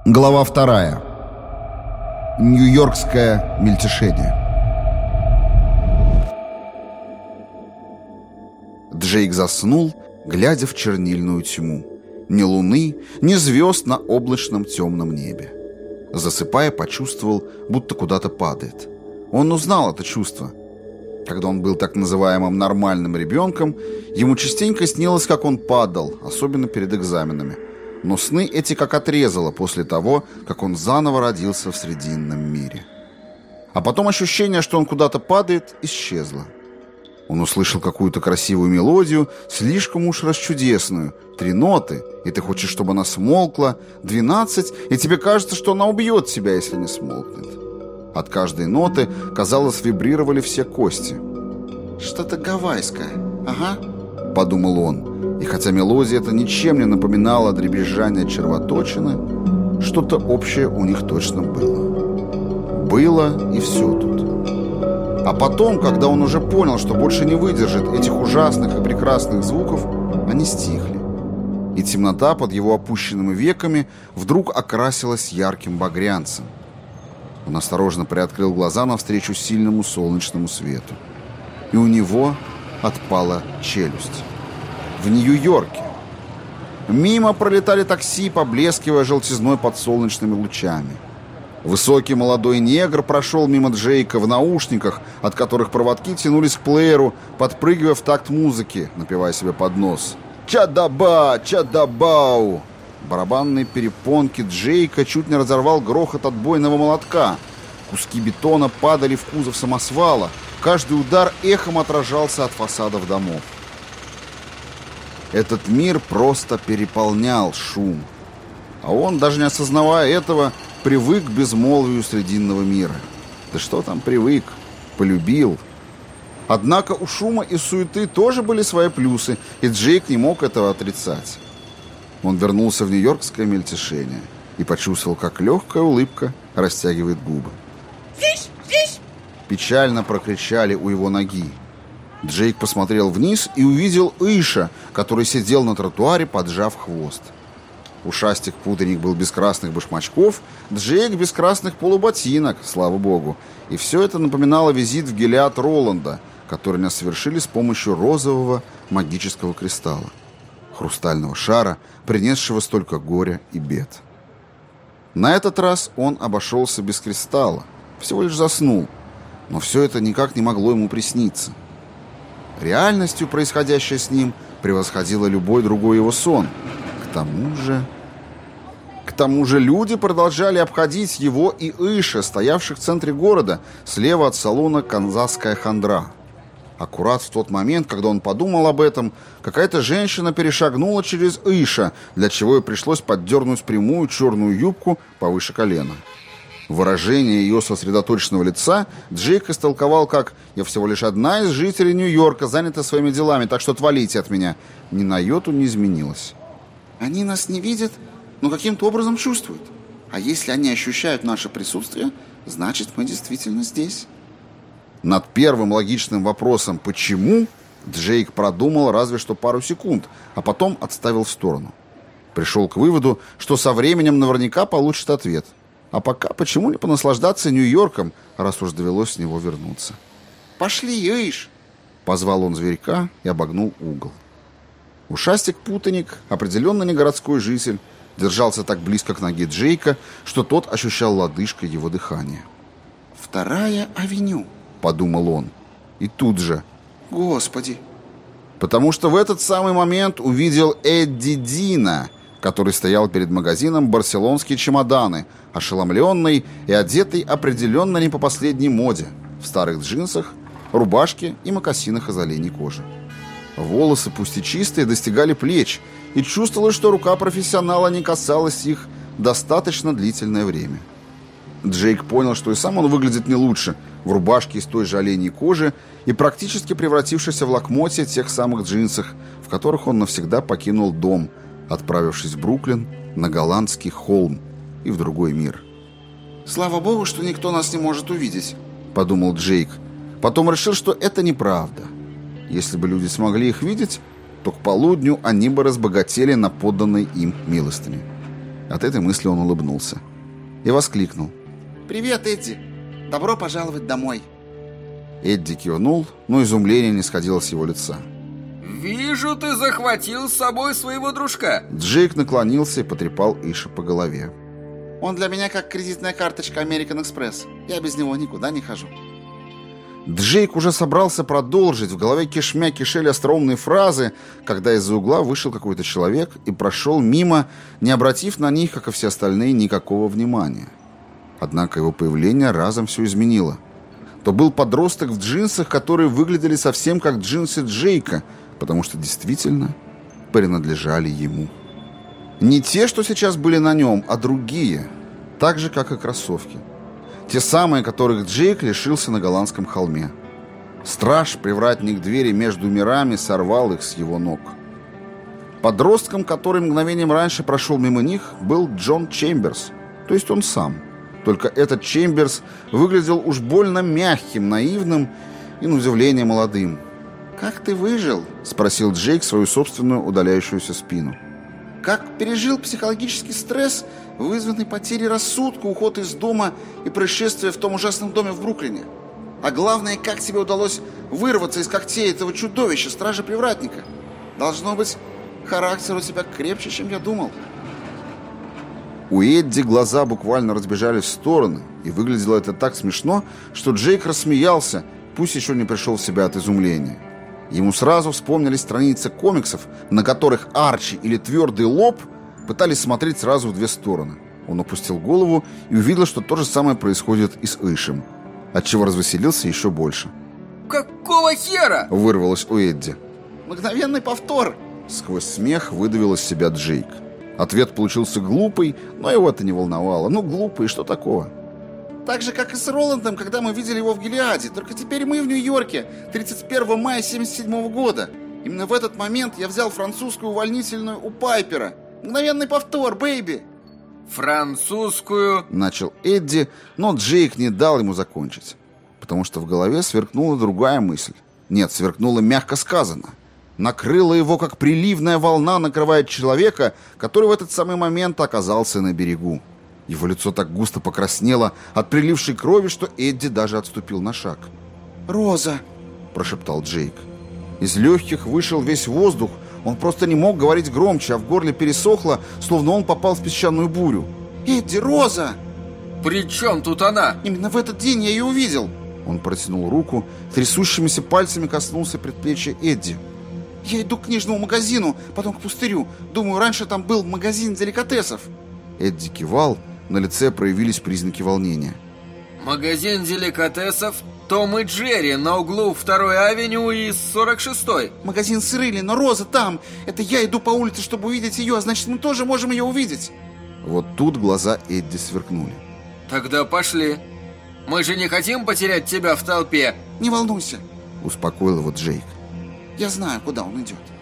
Глава 2. Нью-Йоркское мельтешение. Джейк заснул, глядя в чернильную тьму. Ни луны, ни звезд на облачном темном небе. Засыпая, почувствовал, будто куда-то падает. Он узнал это чувство. Когда он был так называемым нормальным ребенком, ему частенько снилось, как он падал, особенно перед экзаменами. Но сны эти как отрезало после того, как он заново родился в Срединном мире. А потом ощущение, что он куда-то падает, исчезло. Он услышал какую-то красивую мелодию, слишком уж расчудесную. 3 ноты, и ты хочешь, чтобы она смолкла. 12, и тебе кажется, что она убьет тебя, если не смолкнет. От каждой ноты, казалось, вибрировали все кости. «Что-то гавайское, ага», — подумал он. И хотя мелодия эта ничем не напоминала дребезжание червоточины, что-то общее у них точно было. Было и все тут. А потом, когда он уже понял, что больше не выдержит этих ужасных и прекрасных звуков, они стихли. И темнота под его опущенными веками вдруг окрасилась ярким багрянцем. Он осторожно приоткрыл глаза навстречу сильному солнечному свету. И у него отпала челюсть. В Нью-Йорке. Мимо пролетали такси, поблескивая желтизной под солнечными лучами. Высокий молодой негр прошел мимо Джейка в наушниках, от которых проводки тянулись к плееру, подпрыгивая в такт музыки, напевая себе под нос. «Чадаба! Чадабау!» Барабанные перепонки Джейка чуть не разорвал грохот отбойного молотка. Куски бетона падали в кузов самосвала. Каждый удар эхом отражался от фасадов домов. Этот мир просто переполнял шум. А он, даже не осознавая этого, привык к безмолвию Срединного мира. Да что там привык? Полюбил. Однако у шума и суеты тоже были свои плюсы, и Джейк не мог этого отрицать. Он вернулся в Нью-Йоркское мельтешение и почувствовал, как легкая улыбка растягивает губы. «Здесь! Здесь!» Печально прокричали у его ноги. Джейк посмотрел вниз и увидел Иша, который сидел на тротуаре, поджав хвост. Ушастик-пудренник был без красных башмачков, Джейк без красных полуботинок, слава богу. И все это напоминало визит в Гелиад Роланда, который они совершили с помощью розового магического кристалла, хрустального шара, принесшего столько горя и бед. На этот раз он обошелся без кристалла, всего лишь заснул, но все это никак не могло ему присниться. Реальностью происходящее с ним превосходило любой другой его сон. К тому же люди продолжали обходить его и Иша, стоявших в центре города, слева от салона «Канзасская хандра». Аккурат в тот момент, когда он подумал об этом, какая-то женщина перешагнула через Иша, для чего ей пришлось поддернуть прямую черную юбку повыше колена. Выражение ее сосредоточенного лица Джейк истолковал как «Я всего лишь одна из жителей Нью-Йорка, занята своими делами, так что отвалите от меня». Ни на йоту не изменилось. «Они нас не видят, но каким-то образом чувствуют. А если они ощущают наше присутствие, значит, мы действительно здесь». Над первым логичным вопросом «почему?» Джейк продумал разве что пару секунд, а потом отставил в сторону. Пришел к выводу, что со временем наверняка получит ответ. А пока почему не понаслаждаться Нью-Йорком, раз уж довелось с него вернуться? «Пошли, Иш!» Позвал он зверька и обогнул угол. Ушастик-путаник, определенно не городской житель, держался так близко к ноге Джейка, что тот ощущал лодыжкой его дыхание. «2-я авеню», — подумал он. И тут же: «Господи!» Потому что в этот самый момент увидел Эдди Дина, который стоял перед магазином «Барселонские чемоданы», ошеломленный и одетый определенно не по последней моде, в старых джинсах, рубашке и мокасинах из оленей кожи. Волосы, пусть и чистые, достигали плеч, и чувствовалось, что рука профессионала не касалась их достаточно длительное время. Джейк понял, что и сам он выглядит не лучше, в рубашке из той же оленей кожи и практически превратившийся в лохмотья тех самых джинсах, в которых он навсегда покинул дом, отправившись в Бруклин, на голландский холм и в другой мир. «Слава богу, что никто нас не может увидеть», — подумал Джейк. Потом решил, что это неправда. Если бы люди смогли их видеть, то к полудню они бы разбогатели на подданной им милостыне. От этой мысли он улыбнулся и воскликнул: «Привет, Эдди! Добро пожаловать домой!» Эдди кивнул, но изумление не сходило с его лица. «Вижу, ты захватил с собой своего дружка!» Джейк наклонился и потрепал Иша по голове. «Он для меня как кредитная карточка American Express. Я без него никуда не хожу». Джейк уже собрался продолжить, в голове кишмя кишели остроумные фразы, когда из-за угла вышел какой-то человек и прошел мимо, не обратив на них, как и все остальные, никакого внимания. Однако его появление разом все изменило. То был подросток в джинсах, которые выглядели совсем как джинсы Джейка, потому что действительно принадлежали ему. Не те, что сейчас были на нем, а другие, так же, как и кроссовки. Те самые, которых Джейк лишился на голландском холме. Страж, привратник двери между мирами, сорвал их с его ног. Подростком, который мгновением раньше прошел мимо них, был Джон Чемберс, то есть он сам. Только этот Чемберс выглядел уж больно мягким, наивным и, на удивление, молодым. «Как ты выжил?» — спросил Джейк свою собственную удаляющуюся спину. «Как пережил психологический стресс, вызванный потерей рассудка, уход из дома и происшествие в том ужасном доме в Бруклине? А главное, как тебе удалось вырваться из когтей этого чудовища, стража-привратника? Должно быть, характер у тебя крепче, чем я думал». У Эдди глаза буквально разбежались в стороны, и выглядело это так смешно, что Джейк рассмеялся, пусть еще не пришел в себя от изумления. Ему сразу вспомнились страницы комиксов, на которых Арчи или Твердый Лоб пытались смотреть сразу в две стороны. Он опустил голову и увидел, что то же самое происходит и с Ишем, отчего развеселился еще больше. «Какого хера?» — вырвалось у Эдди. «Мгновенный повтор!» — сквозь смех выдавил из себя Джейк. Ответ получился глупый, но его это не волновало. Ну, глупый, что такого? «Так же, как и с Роландом, когда мы видели его в Гилеаде. Только теперь мы в Нью-Йорке, 31 мая 1977 года. Именно в этот момент я взял французскую увольнительную у Пайпера. Мгновенный повтор, бэйби!» «Французскую?» — начал Эдди, но Джейк не дал ему закончить, потому что в голове сверкнула другая мысль. Нет, сверкнула мягко сказано. Накрыла его, как приливная волна накрывает человека, который в этот самый момент оказался на берегу. Его лицо так густо покраснело от прилившей крови, что Эдди даже отступил на шаг. «Роза!» – прошептал Джейк. Из легких вышел весь воздух, он просто не мог говорить громче, а в горле пересохло, словно он попал в песчаную бурю. «Эдди, Роза!» «При чем тут она?» «Именно в этот день я ее увидел!» Он протянул руку, трясущимися пальцами коснулся предплечья Эдди. «Я иду к книжному магазину, потом к пустырю. Думаю, раньше там был магазин деликатесов». Эдди кивал, на лице проявились признаки волнения. «Магазин деликатесов Том и Джерри на углу 2-й авеню и 46-й». «Магазин с Рылли, но Роза там. Это я иду по улице, чтобы увидеть ее, а значит, мы тоже можем ее увидеть». Вот тут глаза Эдди сверкнули. «Тогда пошли. Мы же не хотим потерять тебя в толпе». «Не волнуйся», — успокоил его Джейк. «Я знаю, куда он идет».